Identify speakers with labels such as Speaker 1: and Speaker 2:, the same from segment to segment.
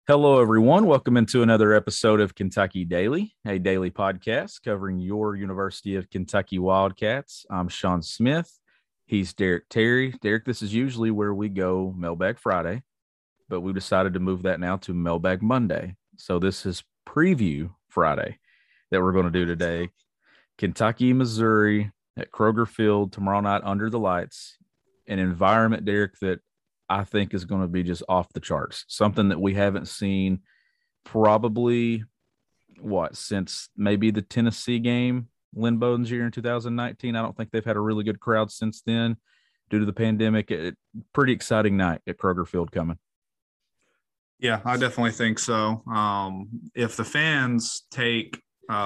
Speaker 1: Hello, everyone. Welcome into another episode of Kentucky Daily, a daily podcast covering your University of Kentucky Wildcats. I'm Sean Smith. He's Derek Terry. Derek, this is usually where we go Mailbag Friday, but we decided to move that now to Mailbag Monday. So this is Preview Friday that we're going to do today. Kentucky, Missouri at Kroger Field tomorrow night under the lights. An environment, Derek, that I think is going to be just off the charts. Something that we haven't seen probably since maybe the Tennessee game, Lynn Bowden's year in 2019. I don't think they've had a really good crowd since then due to the pandemic. Pretty exciting night at Kroger Field coming.
Speaker 2: Yeah, I definitely think so. If the fans take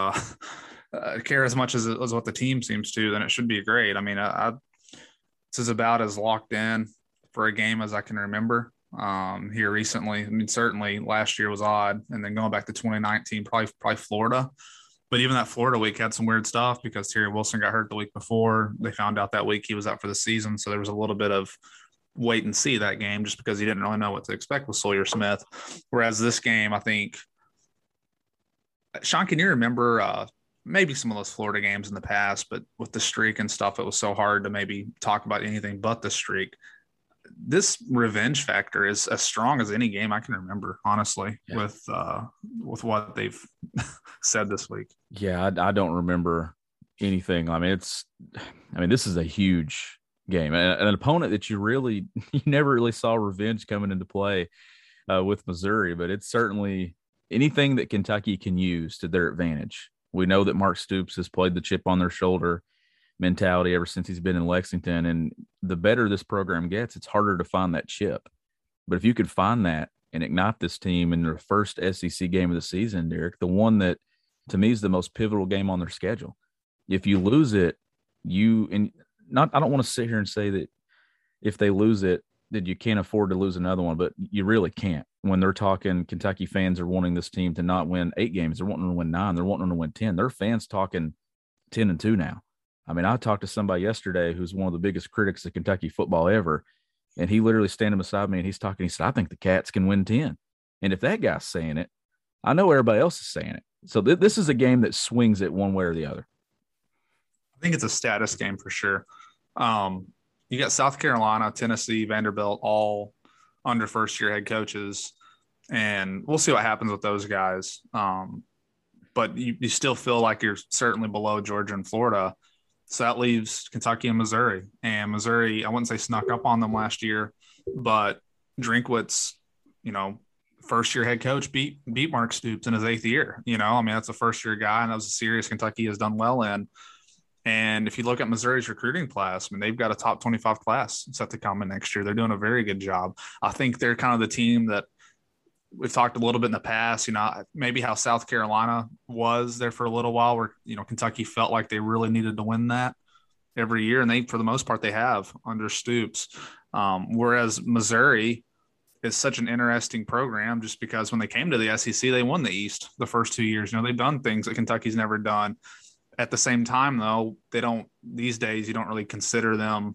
Speaker 2: care as much as what the team seems to, then it should be great. I mean, this is about as locked in for a game as I can remember here recently. I mean, certainly last year was odd, and then going back to 2019, probably Florida. But even that Florida week had some weird stuff because Terry Wilson got hurt the week before. They found out that week he was out for the season, so there was a little bit of wait and see that game just because he didn't really know what to expect with Sawyer Smith. Whereas this game, I think, Sean, can you remember maybe some of those Florida games in the past, but with the streak and stuff, it was so hard to maybe talk about anything but the streak. This revenge factor is as strong as any game I can remember, honestly, with what they've said this week.
Speaker 1: Yeah, I don't remember anything. I mean, this is a huge game, an opponent that you never really saw revenge coming into play with Missouri, but it's certainly anything that Kentucky can use to their advantage. We know that Mark Stoops has played the chip on their shoulder mentality ever since he's been in Lexington. And the better this program gets, it's harder to find that chip. But if you could find that and ignite this team in their first SEC game of the season, Derek, the one that to me is the most pivotal game on their schedule. If you lose it, I don't want to sit here and say that if they lose it, that you can't afford to lose another one, but you really can't. When they're talking, Kentucky fans are wanting this team to not win 8 games. They're wanting to win 9. They're wanting to win 10. Their fans talking 10-2 now. I mean, I talked to somebody yesterday who's one of the biggest critics of Kentucky football ever, and he literally standing beside me and he's talking. He said, I think the Cats can win 10. And if that guy's saying it, I know everybody else is saying it. So this is a game that swings it one way or the other.
Speaker 2: I think it's a status game for sure. You got South Carolina, Tennessee, Vanderbilt, all under first-year head coaches, and we'll see what happens with those guys. But you still feel like you're certainly below Georgia and Florida. So that leaves Kentucky and Missouri. And Missouri, I wouldn't say snuck up on them last year, but Drinkwitz, first-year head coach beat Mark Stoops in his 8th year. I mean, that's a first-year guy, and that was a series Kentucky has done well in. And if you look at Missouri's recruiting class, I mean, they've got a top 25 class set to come in next year. They're doing a very good job. I think they're kind of the team that we've talked a little bit in the past, maybe how South Carolina was there for a little while where, Kentucky felt like they really needed to win that every year. And for the most part, they have under Stoops. Whereas Missouri is such an interesting program just because when they came to the SEC, they won the East the first 2 years. They've done things that Kentucky's never done. At the same time, though, these days, you don't really consider them,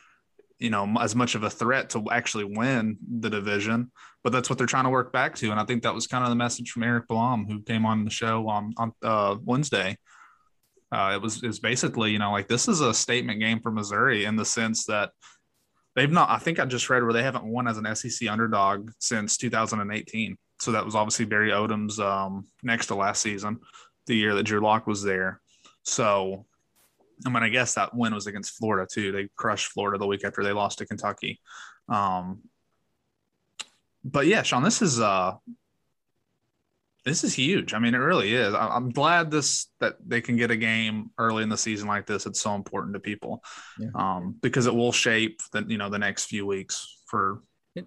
Speaker 2: as much of a threat to actually win the division, but that's what they're trying to work back to. And I think that was kind of the message from Eric Blum, who came on the show on Wednesday. It was basically, this is a statement game for Missouri in the sense that I think I just read where they haven't won as an SEC underdog since 2018. So that was obviously Barry Odom's next to last season, the year that Drew Lock was there. So, I mean, I guess that win was against Florida too. They crushed Florida the week after they lost to Kentucky. But yeah, Sean, this is huge. I mean, it really is. I'm glad that they can get a game early in the season like this. It's so important to people, because it will shape the next few weeks for.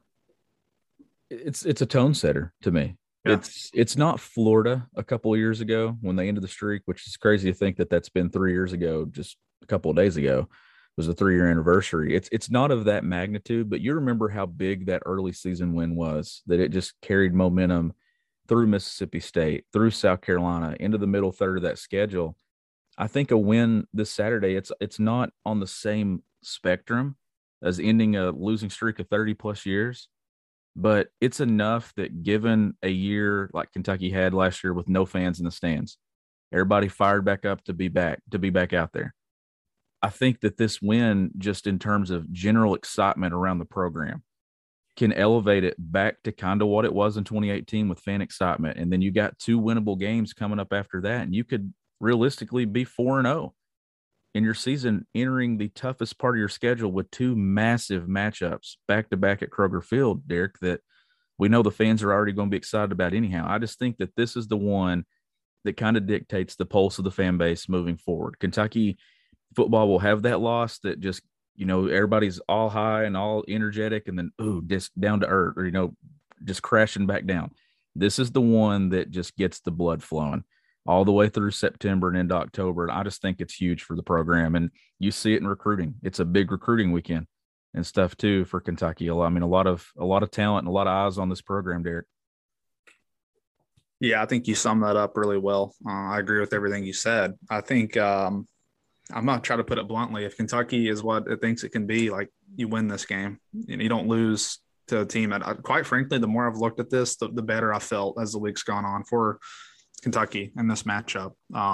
Speaker 1: It's a tone setter to me. Yeah. It's not Florida a couple of years ago when they ended the streak, which is crazy to think that that's been 3 years ago. Just a couple of days ago was a 3-year anniversary. It's not of that magnitude, but you remember how big that early season win was, that it just carried momentum through Mississippi State, through South Carolina, into the middle third of that schedule. I think a win this Saturday, it's not on the same spectrum as ending a losing streak of 30 plus years, but it's enough that given a year like Kentucky had last year with no fans in the stands, everybody fired back up to be back out there. I think that this win, just in terms of general excitement around the program, can elevate it back to kind of what it was in 2018 with fan excitement. And then you got two winnable games coming up after that, and you could realistically be 4-0 in your season, entering the toughest part of your schedule with two massive matchups back to back at Kroger Field, Derek, that we know the fans are already going to be excited about anyhow. I just think that this is the one that kind of dictates the pulse of the fan base moving forward. Kentucky football will have that loss that just, everybody's all high and all energetic and then, just down to earth or, just crashing back down. This is the one that just gets the blood flowing all the way through September and into October. And I just think it's huge for the program. And you see it in recruiting. It's a big recruiting weekend and stuff too for Kentucky. I mean, a lot of talent and a lot of eyes on this program, Derek.
Speaker 2: Yeah, I think you summed that up really well. I agree with everything you said. I think I'm not trying to put it bluntly. If Kentucky is what it thinks it can be, like, you win this game. You don't lose to a team. And quite frankly, the more I've looked at this, the better I felt as the week's gone on for Kentucky in this matchup.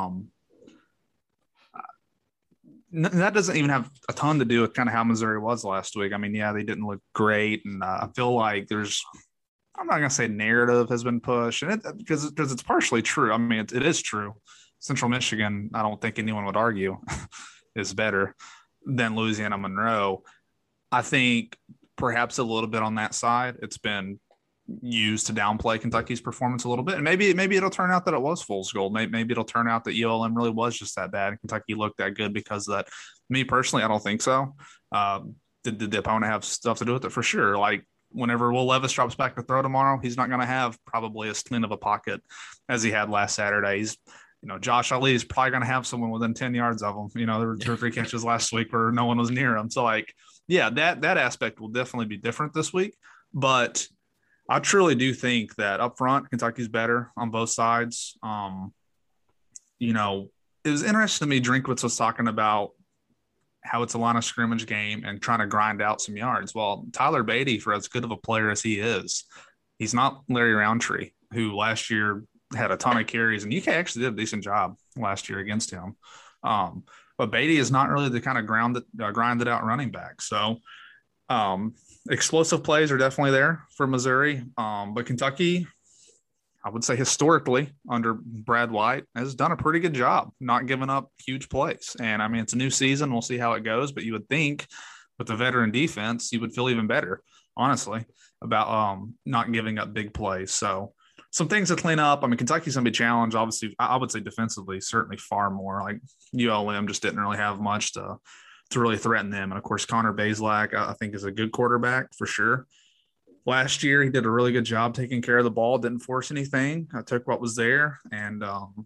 Speaker 2: That doesn't even have a ton to do with kind of how Missouri was last week. I mean, yeah, they didn't look great. And I feel like I'm not going to say narrative has been pushed, and because it's partially true. I mean, it is true. Central Michigan, I don't think anyone would argue, is better than Louisiana Monroe. I think perhaps a little bit on that side, it's been used to downplay Kentucky's performance a little bit. And maybe it'll turn out that it was fool's gold. Maybe it'll turn out that ULM really was just that bad and Kentucky looked that good because of that. Me personally, I don't think so. Did the opponent have stuff to do with it? For sure. Like, whenever Will Levis drops back to throw tomorrow, he's not going to have probably as clean of a pocket as he had last Saturday. Josh Ali is probably going to have someone within 10 yards of him. There were 2 or 3 catches last week where no one was near him. So, yeah, that aspect will definitely be different this week. But I truly do think that up front, Kentucky's better on both sides. It was interesting to me. Drinkwitz was talking about how it's a line of scrimmage game and trying to grind out some yards. Well, Tyler Beatty, for as good of a player as he is, he's not Larry Roundtree, who last year had a ton of carries, and UK actually did a decent job last year against him. But Beatty is not really the kind of grinded out running back. So explosive plays are definitely there for Missouri. But Kentucky, I would say historically under Brad White, has done a pretty good job not giving up huge plays. And I mean, it's a new season. We'll see how it goes, but you would think with the veteran defense, you would feel even better, honestly, about not giving up big plays. So some things to clean up. I mean, Kentucky's going to be challenged. Obviously, I would say defensively, certainly far more. Like, ULM just didn't really have much to really threaten them. And of course, Connor Bazelak, I think, is a good quarterback for sure. Last year, he did a really good job taking care of the ball, didn't force anything. I took what was there. And,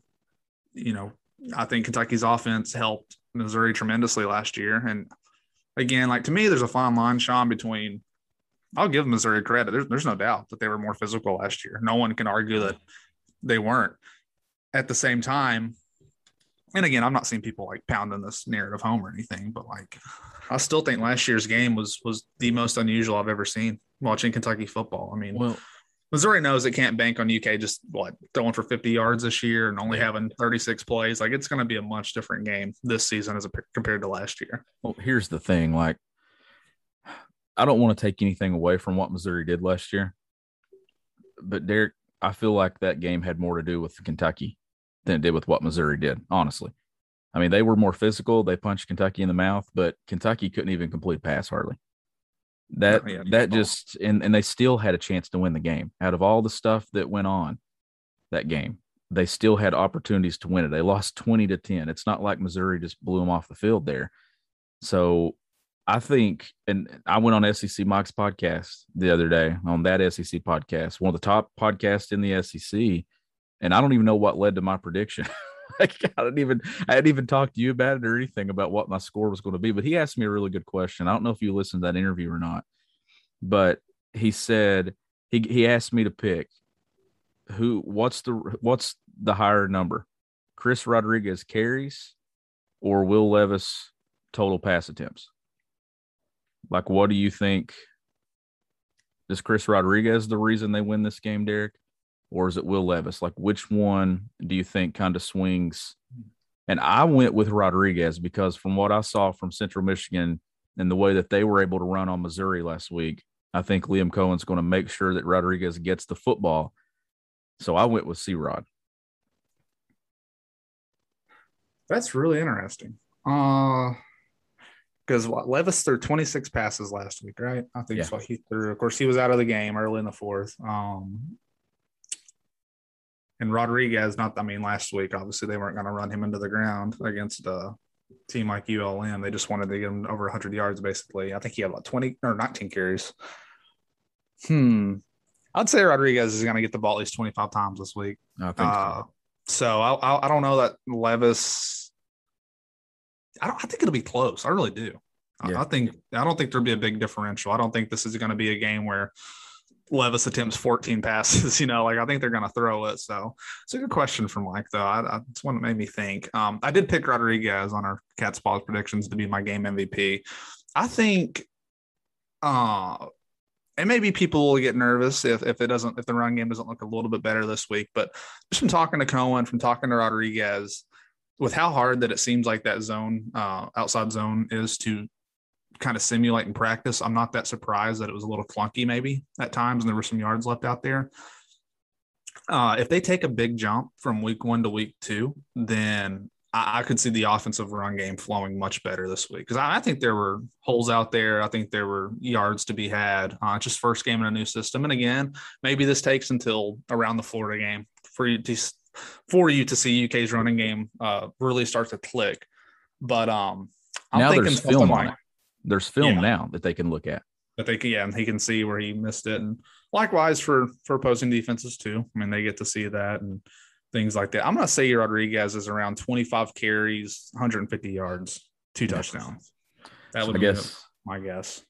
Speaker 2: I think Kentucky's offense helped Missouri tremendously last year. And again, to me, there's a fine line, Sean, between – I'll give Missouri credit. There's no doubt that they were more physical last year. No one can argue that they weren't. At the same time, and again, I'm not seeing people pounding this narrative home or anything, but I still think last year's game was the most unusual I've ever seen watching Kentucky football. I mean, Missouri knows it can't bank on UK just throwing for 50 yards this year and only having 36 plays. It's going to be a much different game this season compared to last year.
Speaker 1: Well, here's the thing. I don't want to take anything away from what Missouri did last year, but Derek, I feel like that game had more to do with Kentucky than it did with what Missouri did, honestly. I mean, they were more physical. They punched Kentucky in the mouth, but Kentucky couldn't even complete a pass hardly. And they still had a chance to win the game. Out of all the stuff that went on that game, they still had opportunities to win it. They lost 20-10. It's not like Missouri just blew them off the field there. So I think, and I went on SEC Mike's podcast the other day, on that SEC podcast, one of the top podcasts in the SEC, and I don't even know what led to my prediction. I hadn't even talked to you about it or anything about what my score was going to be, but he asked me a really good question. I don't know if you listened to that interview or not, but he said he asked me to pick what's the higher number, Chris Rodriguez carries or Will Levis total pass attempts. What do you think Is Chris Rodriguez the reason they win this game, Derek? Or is it Will Levis? Like, which one do you think kind of swings? And I went with Rodriguez because from what I saw from Central Michigan and the way that they were able to run on Missouri last week, I think Liam Cohen's going to make sure that Rodriguez gets the football. So I went with C-Rod.
Speaker 2: That's really interesting. Because Levis threw 26 passes last week, right? I think that's what he threw. Of course, he was out of the game early in the fourth. And Rodriguez, last week, obviously they weren't going to run him into the ground against a team like ULM. They just wanted to get him over 100 yards, basically. I think he had about 20 or 19 carries. I'd say Rodriguez is going to get the ball at least 25 times this week.
Speaker 1: I think so.
Speaker 2: So I don't know that Levis. I think it'll be close. I really do. Yeah. I don't think there'll be a big differential. I don't think this is going to be a game where Levis attempts 14 passes. I think they're going to throw it. So it's a good question from Mike, though. It's one that made me think. I did pick Rodriguez on our Cat's Paws predictions to be my game MVP. I think, and maybe people will get nervous if the run game doesn't look a little bit better this week. But just from talking to Cohen, from talking to Rodriguez, with how hard that it seems like that zone, outside zone is to kind of simulate in practice, I'm not that surprised that it was a little clunky maybe at times and there were some yards left out there. If they take a big jump from week 1 to week 2, then I could see the offensive run game flowing much better this week because I think there were holes out there. I think there were yards to be had. Just first game in a new system. And again, maybe this takes until around the Florida game for you to see UK's running game really start to click. But I'm
Speaker 1: now
Speaker 2: thinking
Speaker 1: there's film on it. There's film now that they can look at.
Speaker 2: But and he can see where he missed it. And likewise for opposing defenses too. They get to see that and things like that. I'm going to say Rodriguez is around 25 carries, 150 yards, 2 touchdowns. That would be my guess.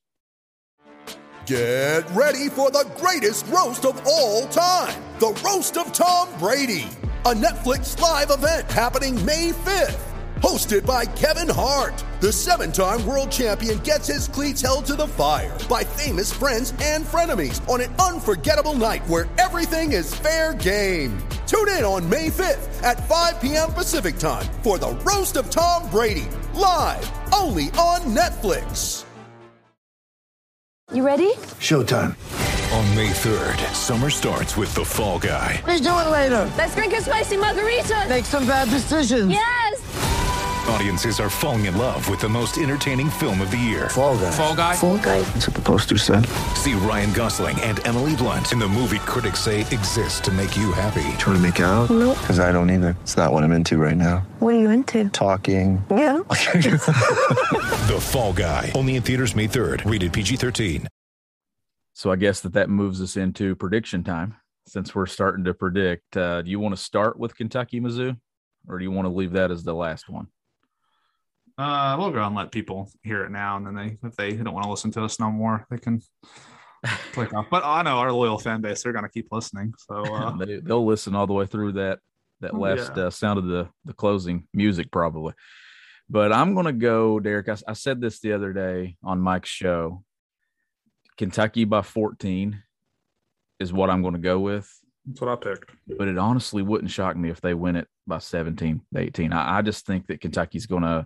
Speaker 3: Get ready for the greatest roast of all time, the Roast of Tom Brady, a Netflix live event happening May 5th. Hosted by Kevin Hart, the 7-time world champion gets his cleats held to the fire by famous friends and frenemies on an unforgettable night where everything is fair game. Tune in on May 5th at 5 p.m. Pacific time for the Roast of Tom Brady, live only on Netflix.
Speaker 4: You ready?
Speaker 5: Showtime.
Speaker 6: On May 3rd, summer starts with The Fall Guy.
Speaker 5: Let's do it later.
Speaker 4: Let's drink a spicy margarita.
Speaker 5: Make some bad decisions.
Speaker 4: Yes!
Speaker 6: Audiences are falling in love with the most entertaining film of the year.
Speaker 5: Fall Guy.
Speaker 4: Fall Guy. Fall Guy.
Speaker 5: That's what the poster said.
Speaker 6: See Ryan Gosling and Emily Blunt in the movie critics say exists to make you happy.
Speaker 5: Trying to make it out?
Speaker 4: Nope.
Speaker 5: Because I don't either. It's not what I'm into right now.
Speaker 4: What are you into?
Speaker 5: Talking.
Speaker 4: Yeah.
Speaker 6: The Fall Guy. Only in theaters May 3rd. Rated PG-13.
Speaker 1: So I guess that moves us into prediction time since we're starting to predict. Do you want to start with Kentucky, Mizzou, or do you want to leave that as the last one?
Speaker 2: We'll go and let people hear it now, and then if they don't want to listen to us no more, they can click off. But I know our loyal fan base; they're going to keep listening. So
Speaker 1: they'll listen all the way through that last sound of the closing music, probably. But I'm going to go, Derek. I said this the other day on Mike's show. Kentucky by 14 is what I'm going to go with.
Speaker 2: That's what I picked.
Speaker 1: But it honestly wouldn't shock me if they win it by 17-18. I just think that Kentucky's going to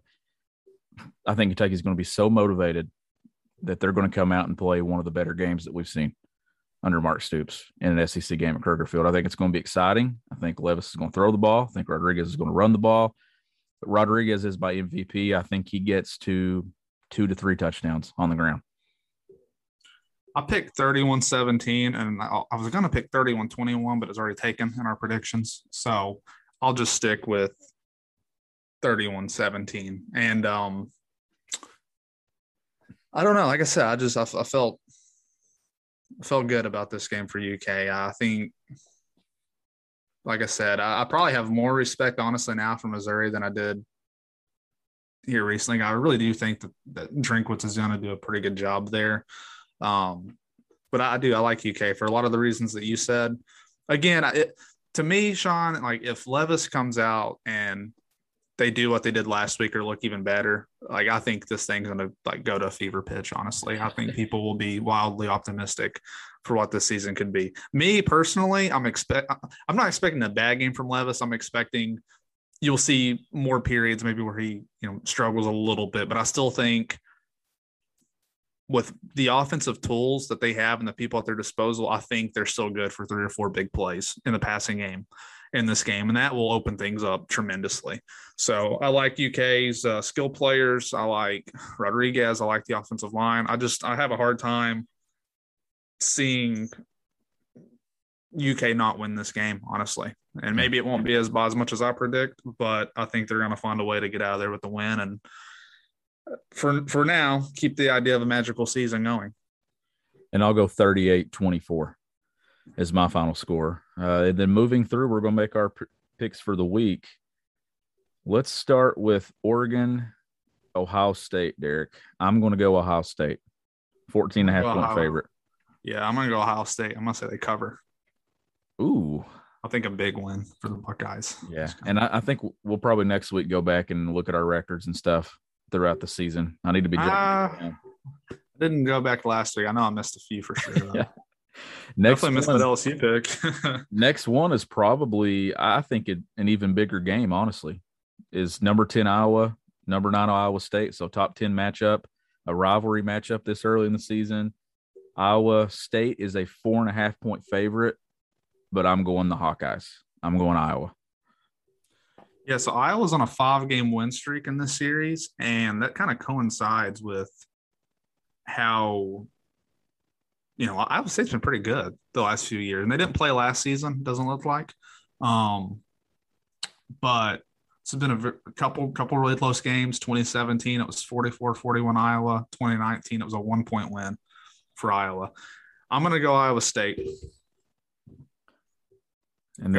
Speaker 1: be so motivated that they're going to come out and play one of the better games that we've seen under Mark Stoops in an SEC game at Kroger Field. I think it's going to be exciting. I think Levis is going to throw the ball. I think Rodriguez is going to run the ball. But Rodriguez is by MVP. I think he gets to 2 to 3 touchdowns on the ground.
Speaker 2: I picked 31-17, and I was going to pick 31-21, but it's already taken in our predictions. So I'll just stick with 31-17. And I don't know. Like I said, I felt good about this game for UK. I think, like I said, I probably have more respect, honestly, now for Missouri than I did here recently. I really do think that Drinkwitz is going to do a pretty good job there. But I like UK for a lot of the reasons that you said. Again, to me, Sean, like if Levis comes out and they do what they did last week or look even better, like I think this thing's going to like go to a fever pitch. Honestly, I think people will be wildly optimistic for what this season could be. Me personally, I'm not expecting a bad game from Levis. I'm expecting you'll see more periods maybe where he struggles a little bit, but I still think with the offensive tools that they have and the people at their disposal, I think they're still good for 3 or 4 big plays in the passing game in this game, and that will open things up tremendously. So I like UK's skill players. I like Rodriguez. I like the offensive line. I have a hard time seeing UK not win this game, honestly. And maybe it won't be as much as I predict, but I think they're going to find a way to get out of there with the win. And for now, keep the idea of a magical season going.
Speaker 1: And I'll go 38-24 as my final score. And then moving through, we're going to make our picks for the week. Let's start with Oregon, Ohio State, Derek. I'm going to go Ohio State, 14.5-point favorite.
Speaker 2: Yeah, I'm going to go Ohio State. I'm going to say they cover.
Speaker 1: Ooh.
Speaker 2: I think a big win for the Buckeyes.
Speaker 1: Yeah, and I think we'll probably next week go back and look at our records and stuff throughout the season. I need to be
Speaker 2: I didn't go back last week. I know I missed a few for sure.
Speaker 1: Yeah. Definitely
Speaker 2: missed that LSU pick.
Speaker 1: Next one is probably, I think, an even bigger game, honestly, is number 10 Iowa, number 9 Iowa State. So top 10 matchup, a rivalry matchup this early in the season. Iowa State is a 4.5-point favorite, but I'm going the Hawkeyes. I'm going Iowa.
Speaker 2: Yeah, so Iowa's on a 5-game win streak in this series, and that kind of coincides with how, Iowa State's been pretty good the last few years. And they didn't play last season, doesn't look like. But it's been a couple really close games. 2017, it was 44-41 Iowa. 2019, it was a 1-point win for Iowa. I'm going to go Iowa State.
Speaker 1: And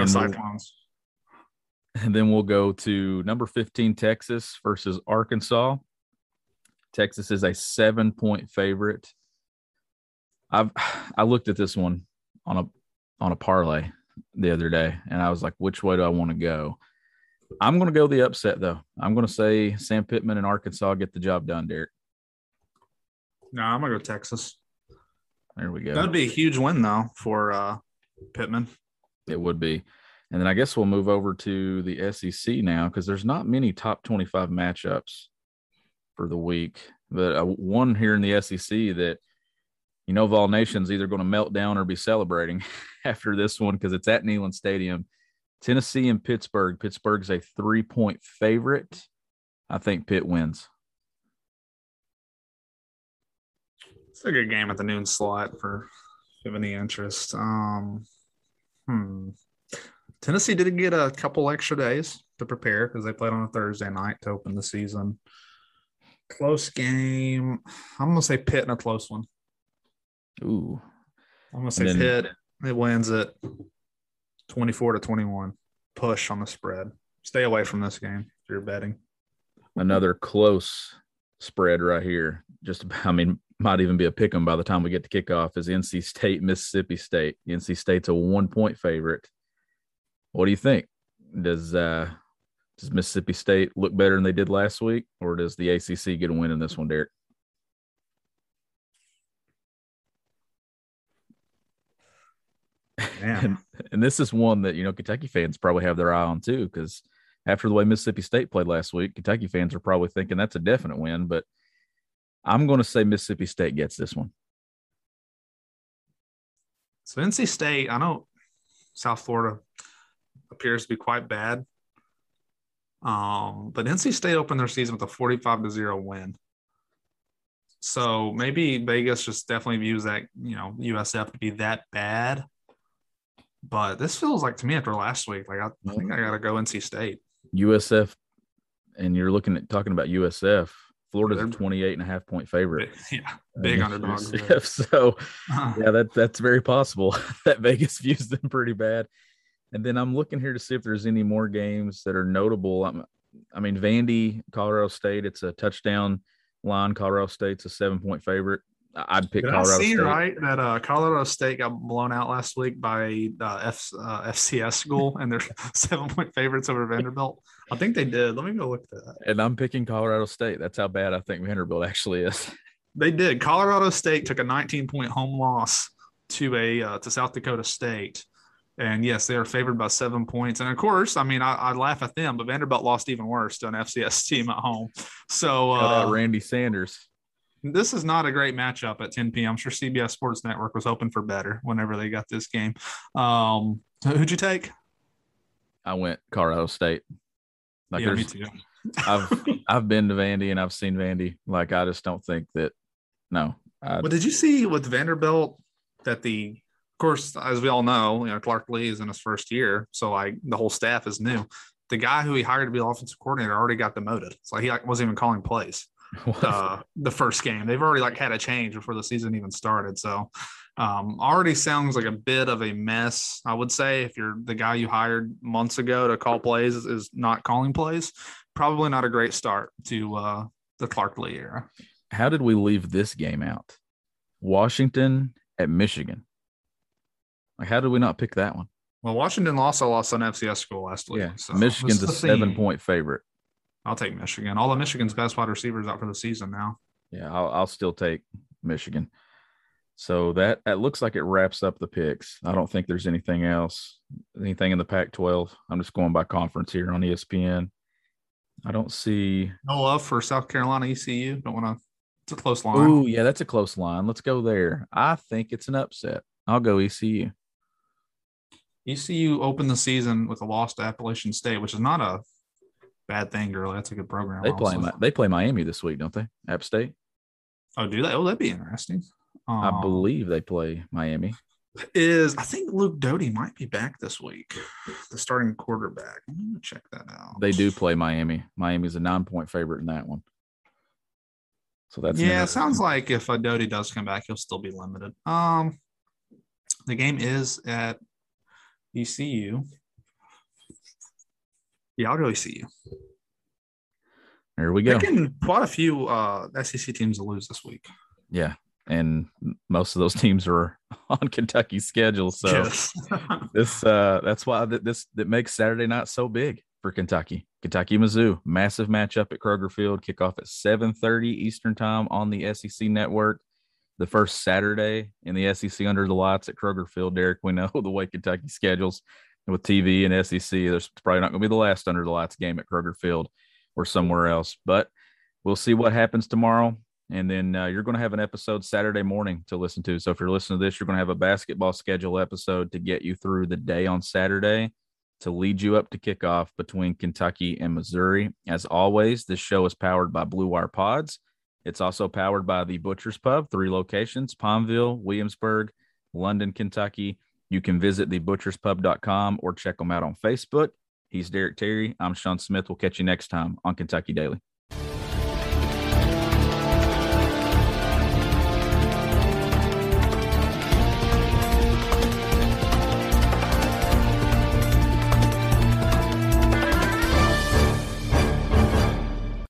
Speaker 1: then we'll go to number 15, Texas versus Arkansas. Texas is a 7-point favorite. I looked at this one on a parlay the other day, and I was like, which way do I want to go? I'm going to go the upset, though. I'm going to say Sam Pittman and Arkansas get the job done, Derek.
Speaker 2: No, I'm going to go Texas.
Speaker 1: There we go.
Speaker 2: That would be a huge win, though, for Pittman.
Speaker 1: It would be. And then I guess we'll move over to the SEC now because there's not many top 25 matchups for the week. But one here in the SEC that, Vol Nation's either going to melt down or be celebrating after this one because it's at Neyland Stadium. Tennessee and Pittsburgh. Pittsburgh's a 3-point favorite. I think Pitt wins.
Speaker 2: It's a good game at the noon slot for if you have any interest. Tennessee did get a couple extra days to prepare because they played on a Thursday night to open the season. Close game. I'm going to say Pitt in a close one.
Speaker 1: Ooh.
Speaker 2: I'm going to say Pitt. It wins it 24-21. Push on the spread. Stay away from this game if you're betting.
Speaker 1: Another close spread right here. Might even be a pick 'em by the time we get to kickoff is NC State, Mississippi State. NC State's a 1-point favorite. What do you think? Does Mississippi State look better than they did last week, or does the ACC get a win in this one, Derek? And this is one that, Kentucky fans probably have their eye on too, because after the way Mississippi State played last week, Kentucky fans are probably thinking that's a definite win, but I'm going to say Mississippi State gets this one.
Speaker 2: So NC State, I know South Florida appears to be quite bad. But NC State opened their season with a 45-0 win. So maybe Vegas just definitely views that, USF to be that bad. But this feels like, to me, after last week, I think I got to go NC State.
Speaker 1: USF, and you're talking about USF. Florida's a 28.5-point favorite.
Speaker 2: Big underdogs.
Speaker 1: So, that's very possible that Vegas views them pretty bad. And then I'm looking here to see if there's any more games that are notable. Vandy, Colorado State, it's a touchdown line. Colorado State's a 7-point favorite. I'd pick
Speaker 2: Did
Speaker 1: Colorado
Speaker 2: I see
Speaker 1: State.
Speaker 2: right that Colorado State got blown out last week by FCS school and they're 7-point favorites over Vanderbilt? I think they did. Let me go look at that.
Speaker 1: And I'm picking Colorado State. That's how bad I think Vanderbilt actually is.
Speaker 2: They did. Colorado State took a 19-point home loss to South Dakota State. And yes, they are favored by 7 points. And of course, I mean, I laugh at them, but Vanderbilt lost even worse to an FCS team at home. So
Speaker 1: Shout out Randy Sanders.
Speaker 2: This is not a great matchup at 10 p.m. I'm sure CBS Sports Network was hoping for better whenever they got this game. Who'd you take?
Speaker 1: I went Colorado State.
Speaker 2: Yeah, me too.
Speaker 1: I've been to Vandy and I've seen Vandy. Like, I just don't think that. No.
Speaker 2: Well, did you see with Vanderbilt that of course, as we all know, Clark Lee is in his first year, so like the whole staff is new. The guy who he hired to be the offensive coordinator already got demoted. It's like he wasn't even calling plays. The first game. They've already had a change before the season even started. So already sounds like a bit of a mess, I would say. If you're the guy you hired months ago to call plays is not calling plays, probably not a great start to the Clark Lee era.
Speaker 1: How did we leave this game out? Washington at Michigan. Like, how did we not pick that one?
Speaker 2: Well, Washington also lost on FCS school last week.
Speaker 1: Yeah,
Speaker 2: so
Speaker 1: Michigan's a 7-point favorite.
Speaker 2: I'll take Michigan. All of Michigan's best wide receivers out for the season now.
Speaker 1: Yeah, I'll still take Michigan. So that looks like it wraps up the picks. I don't think there's anything else, anything in the Pac-12. I'm just going by conference here on ESPN. I don't see
Speaker 2: no love for South Carolina ECU. Don't want to. It's a close line.
Speaker 1: Oh yeah, that's a close line. Let's go there. I think it's an upset. I'll go ECU.
Speaker 2: ECU opened the season with a loss to Appalachian State, which is not a bad thing, really. That's a good program.
Speaker 1: They play Miami this week, don't they? App State.
Speaker 2: Oh, do they? Oh, that'd be interesting.
Speaker 1: I believe they play Miami.
Speaker 2: I think Luke Doty might be back this week, the starting quarterback. I'm going to check that out.
Speaker 1: They do play Miami. Miami's a 9-point favorite in that one. So that's
Speaker 2: it sounds like if Doty does come back, he'll still be limited. The game is at ECU. Yeah, I'll go ECU.
Speaker 1: There we go.
Speaker 2: Picking quite a few SEC teams to lose this week.
Speaker 1: Yeah, and most of those teams are on Kentucky's schedule. So
Speaker 2: yes.
Speaker 1: that's why that makes Saturday night so big for Kentucky. Kentucky-Mizzou, massive matchup at Kroger Field. Kickoff at 7:30 Eastern time on the SEC Network. The first Saturday in the SEC under the lights at Kroger Field. Derek, we know the way Kentucky schedules with TV and SEC. There's probably not going to be the last under the lights game at Kroger Field or somewhere else. But we'll see what happens tomorrow. And then you're going to have an episode Saturday morning to listen to. So if you're listening to this, you're going to have a basketball schedule episode to get you through the day on Saturday to lead you up to kickoff between Kentucky and Missouri. As always, this show is powered by Blue Wire Pods. It's also powered by the Butcher's Pub, 3 locations, Palmville, Williamsburg, London, Kentucky. You can visit thebutcherspub.com or check them out on Facebook. He's Derek Terry. I'm Sean Smith. We'll catch you next time on Kentucky Daily.